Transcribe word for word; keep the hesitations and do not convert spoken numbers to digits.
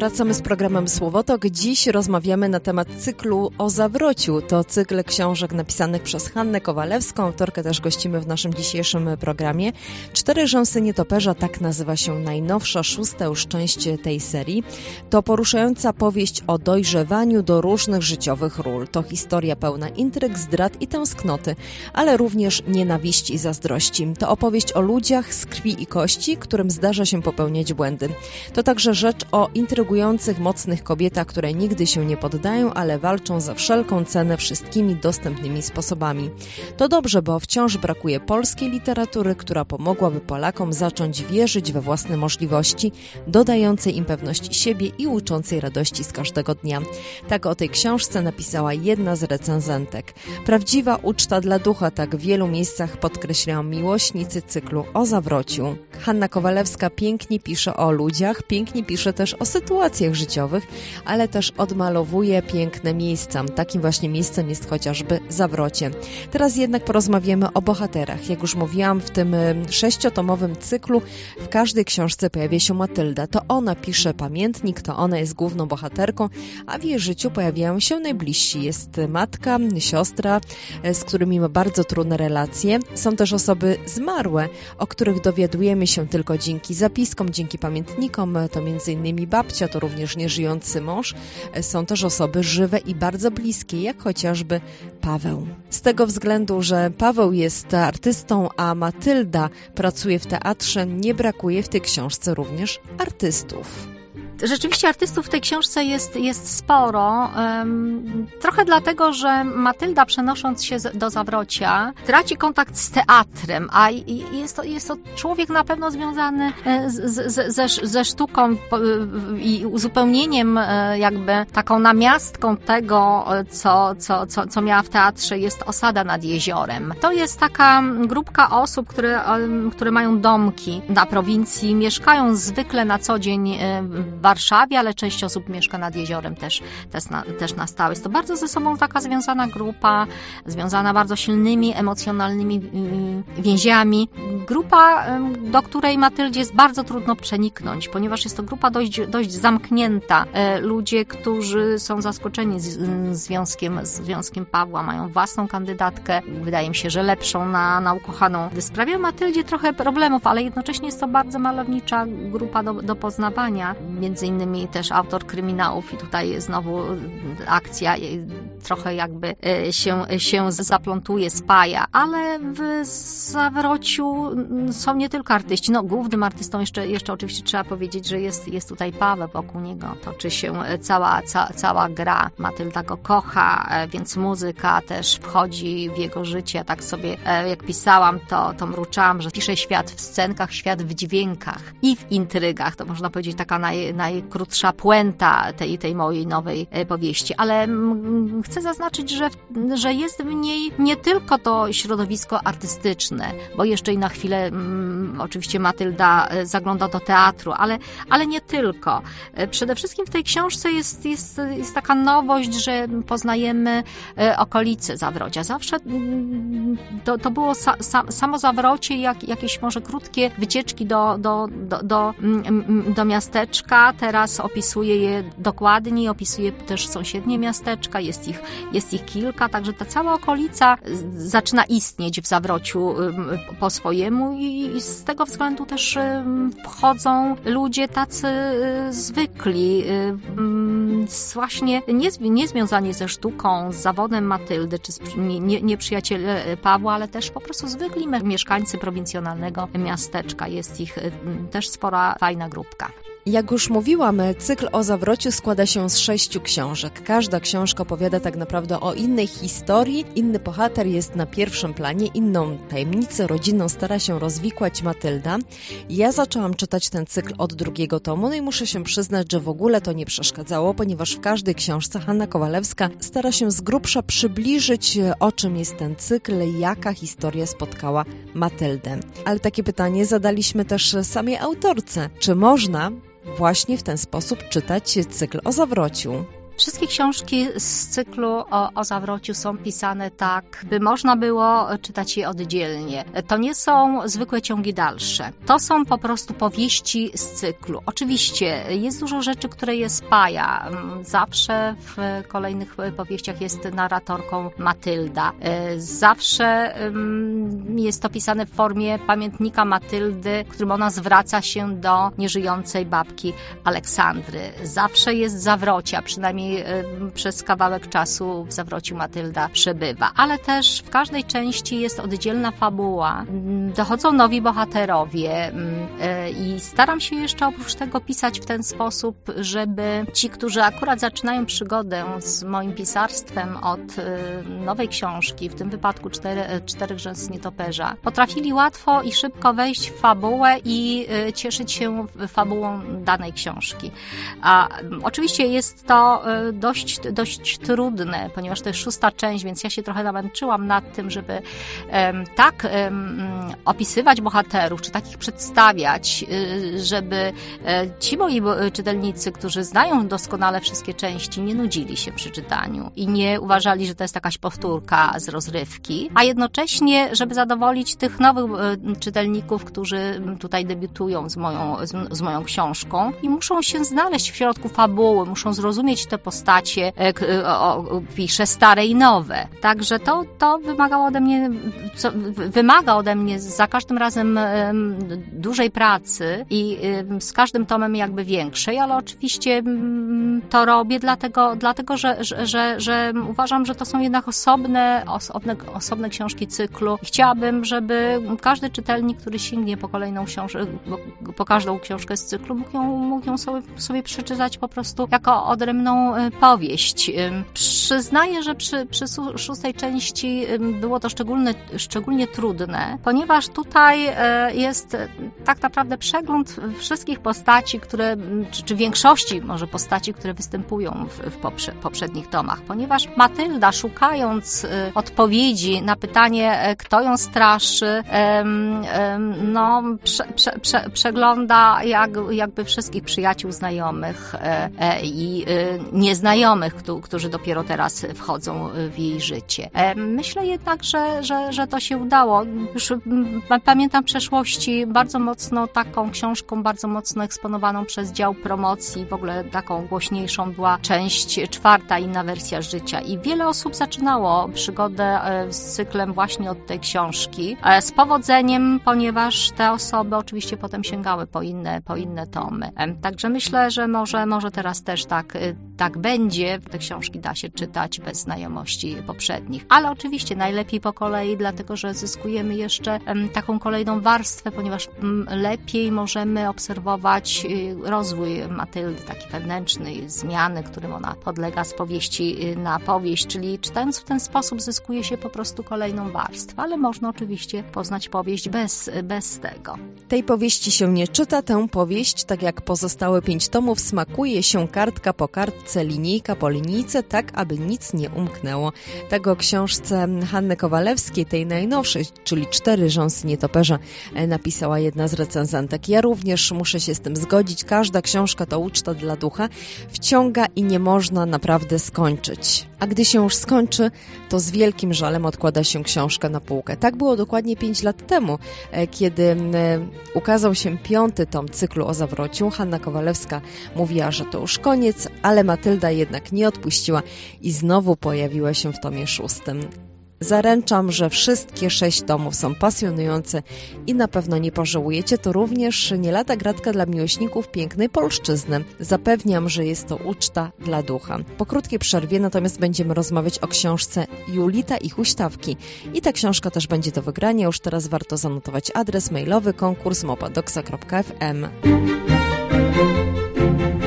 Wracamy z programem Słowotok. Dziś rozmawiamy na temat cyklu o zawrociu. To cykl książek napisanych przez Hannę Kowalewską. Autorkę też gościmy w naszym dzisiejszym programie. Cztery rzęsy nietoperza, tak nazywa się najnowsza, szósta już część tej serii. To poruszająca powieść o dojrzewaniu do różnych życiowych ról. To historia pełna intryg, zdrad i tęsknoty, ale również nienawiści i zazdrości. To opowieść o ludziach z krwi i kości, którym zdarza się popełniać błędy. To także rzecz o intrygujących, mocnych kobietach, które nigdy się nie poddają, ale walczą za wszelką cenę wszystkimi dostępnymi sposobami. To dobrze, bo wciąż brakuje polskiej literatury, która pomogłaby Polakom zacząć wierzyć we własne możliwości, dodającej im pewności siebie i uczącej radości z każdego dnia. Tak o tej książce napisała jedna z recenzentek. Prawdziwa uczta dla ducha, tak w wielu miejscach podkreślają miłośnicy cyklu o zawrociu. Hanna Kowalewska pięknie pisze o ludziach, pięknie pisze też o sytuacjach życiowych, ale też odmalowuje piękne miejsca. Takim właśnie miejscem jest chociażby zawrocie. Teraz jednak porozmawiamy o bohaterach. Jak już mówiłam, w tym sześciotomowym cyklu w każdej książce pojawia się Matylda. To ona pisze pamiętnik, to ona jest główną bohaterką, a w jej życiu pojawiają się najbliżsi. Jest matka, siostra, z którymi ma bardzo trudne relacje. Są też osoby zmarłe, o których dowiadujemy się tylko dzięki zapiskom, dzięki pamiętnikom. To między innymi babcia, to również nieżyjący mąż. Są też osoby żywe i bardzo bliskie, jak chociażby Paweł. Z tego względu, że Paweł jest artystą, a Matylda pracuje w teatrze, nie brakuje w tej książce również artystów. Rzeczywiście artystów w tej książce jest, jest sporo. Um, trochę dlatego, że Matylda, przenosząc się z, do zawrocia, traci kontakt z teatrem, a i, jest, to, jest to człowiek na pewno związany z, z, ze, ze sztuką i uzupełnieniem, jakby taką namiastką tego, co, co, co, co miała w teatrze, jest Osada nad jeziorem. To jest taka grupka osób, które, które mają domki na prowincji, mieszkają zwykle na co dzień w Warszawie, ale część osób mieszka nad jeziorem też, też, na, też na stałe. Jest to bardzo ze sobą taka związana grupa, związana bardzo silnymi, emocjonalnymi więziami. Grupa, do której Matyldzie jest bardzo trudno przeniknąć, ponieważ jest to grupa dość, dość zamknięta. Ludzie, którzy są zaskoczeni z, związkiem, z związkiem Pawła, mają własną kandydatkę, wydaje mi się, że lepszą na, na ukochaną. Sprawia Matyldzie trochę problemów, ale jednocześnie jest to bardzo malownicza grupa do, do poznawania. Między innymi też autor kryminałów i tutaj znowu akcja trochę jakby się, się zaplątuje, spaja, ale w zawrociu są nie tylko artyści. No, głównym artystą jeszcze, jeszcze oczywiście trzeba powiedzieć, że jest, jest tutaj Paweł, wokół niego toczy się cała, ca, cała gra. Matylda go kocha, więc muzyka też wchodzi w jego życie. Tak sobie, jak pisałam, to, to mruczałam, że pisze świat w scenkach, świat w dźwiękach i w intrygach. To można powiedzieć taka naj, najkrótsza puenta tej, tej mojej nowej powieści. Ale chcę zaznaczyć, że, że jest w niej nie tylko to środowisko artystyczne, bo jeszcze i na chwilę mm, oczywiście Matylda zagląda do teatru, ale, ale nie tylko. Przede wszystkim w tej książce jest, jest, jest taka nowość, że poznajemy okolice zawrocia. Zawsze to, to było sa, sa, samo zawrocie, jak, jakieś może krótkie wycieczki do, do, do, do, do miasteczka. Teraz opisuje je dokładniej, opisuje też sąsiednie miasteczka, jest ich, jest ich kilka, także ta cała okolica zaczyna istnieć w zawrociu po swojemu i, i z tego względu też wchodzą ludzie tacy zwykli, właśnie nie, nie związani ze sztuką, z zawodem Matyldy, czy z, nie, nie przyjaciele Pawła, ale też po prostu zwykli mieszkańcy prowincjonalnego miasteczka. Jest ich też spora, fajna grupka. Jak już mówiłam, cykl o zawrociu składa się z sześciu książek. Każda książka opowiada tak naprawdę o innej historii. Inny bohater jest na pierwszym planie, inną tajemnicę rodzinną stara się rozwikłać Matylda. Ja zaczęłam czytać ten cykl od drugiego tomu, no i muszę się przyznać, że w ogóle to nie przeszkadzało, ponieważ w każdej książce Hanna Kowalewska stara się z grubsza przybliżyć, o czym jest ten cykl, jaka historia spotkała Matyldę. Ale takie pytanie zadaliśmy też samej autorce. Czy można właśnie w ten sposób czytać cykl o zawrociu? Wszystkie książki z cyklu o, o zawrociu są pisane tak, by można było czytać je oddzielnie. To nie są zwykłe ciągi dalsze. To są po prostu powieści z cyklu. Oczywiście jest dużo rzeczy, które je spaja. Zawsze w kolejnych powieściach jest narratorką Matylda. Zawsze jest to pisane w formie pamiętnika Matyldy, w którym ona zwraca się do nieżyjącej babki Aleksandry. Zawsze jest zawrocia, przynajmniej przez kawałek czasu w zawrociu Matylda przebywa. Ale też w każdej części jest oddzielna fabuła. Dochodzą nowi bohaterowie i staram się jeszcze oprócz tego pisać w ten sposób, żeby ci, którzy akurat zaczynają przygodę z moim pisarstwem od nowej książki, w tym wypadku cztery, Czterech rzęs nietoperza, potrafili łatwo i szybko wejść w fabułę i cieszyć się fabułą danej książki. A oczywiście jest to dość, dość trudne, ponieważ to jest szósta część, więc ja się trochę namęczyłam nad tym, żeby um, tak um, opisywać bohaterów, czy tak ich przedstawiać, żeby ci moi czytelnicy, którzy znają doskonale wszystkie części, nie nudzili się przy czytaniu i nie uważali, że to jest jakaś powtórka z rozrywki, a jednocześnie, żeby zadowolić tych nowych czytelników, którzy tutaj debiutują z moją, z, z moją książką i muszą się znaleźć w środku fabuły, muszą zrozumieć te postacie, o, o, piszę stare i nowe. Także to, to wymagało ode mnie, co, wymaga ode mnie za każdym razem um, dużej pracy i um, z każdym tomem jakby większej, ale oczywiście um, to robię dlatego, dlatego że, że, że, że uważam, że to są jednak osobne, osobne, osobne książki cyklu. Chciałabym, żeby każdy czytelnik, który sięgnie po kolejną książkę, po każdą książkę z cyklu, mógł ją, mógł ją sobie, sobie przeczytać po prostu jako odrębną powieść. Przyznaję, że przy, przy szóstej części było to szczególnie, szczególnie trudne, ponieważ tutaj jest tak naprawdę przegląd wszystkich postaci, które, czy, czy większości może postaci, które występują w, w poprze, poprzednich tomach, ponieważ Matylda, szukając odpowiedzi na pytanie, kto ją straszy, no, prze, prze, prze, przegląda jak, jakby wszystkich przyjaciół, znajomych i nieznajomych, którzy dopiero teraz wchodzą w jej życie. Myślę jednak, że, że, że to się udało. Już pamiętam w przeszłości bardzo mocno taką książką, bardzo mocno eksponowaną przez dział promocji, w ogóle taką głośniejszą była część czwarta, Inna wersja życia. I wiele osób zaczynało przygodę z cyklem właśnie od tej książki. Z powodzeniem, ponieważ te osoby oczywiście potem sięgały po inne, po inne tomy. Także myślę, że może, może teraz też tak, tak będzie. Te książki da się czytać bez znajomości poprzednich. Ale oczywiście najlepiej po kolei, dlatego że zyskujemy jeszcze taką kolejną warstwę, ponieważ lepiej możemy obserwować rozwój Matyldy, taki wewnętrzny, zmiany, którym ona podlega z powieści na powieść, czyli czytając w ten sposób zyskuje się po prostu kolejną warstwę, ale można oczywiście poznać powieść bez, bez tego. Tej powieści się nie czyta, tę powieść, tak jak pozostałe pięć tomów, smakuje się kartka po kartce, linijka po linijce, tak aby nic nie umknęło. Tego książce Hanny Kowalewskiej, tej najnowszej, czyli Cztery rzęsy nietoperza, napisała jedna z recenzentek. Ja również muszę się z tym zgodzić. Każda książka to uczta dla ducha, wciąga i nie można naprawdę skończyć. A gdy się już skończy, to z wielkim żalem odkłada się książkę na półkę. Tak było dokładnie pięć lat temu, kiedy ukazał się piąty tom cyklu o zawrociu. Hanna Kowalewska mówiła, że to już koniec, ale Matylda jednak nie odpuściła i znowu pojawiła się w tomie szóstym. Zaręczam, że wszystkie sześć tomów są pasjonujące i na pewno nie pożałujecie. To również nie lada gratka dla miłośników pięknej polszczyzny. Zapewniam, że jest to uczta dla ducha. Po krótkiej przerwie natomiast będziemy rozmawiać o książce Julita i huśtawki. I ta książka też będzie do wygrania. Już teraz warto zanotować adres mailowy konkurs małpa doksa kropka f m.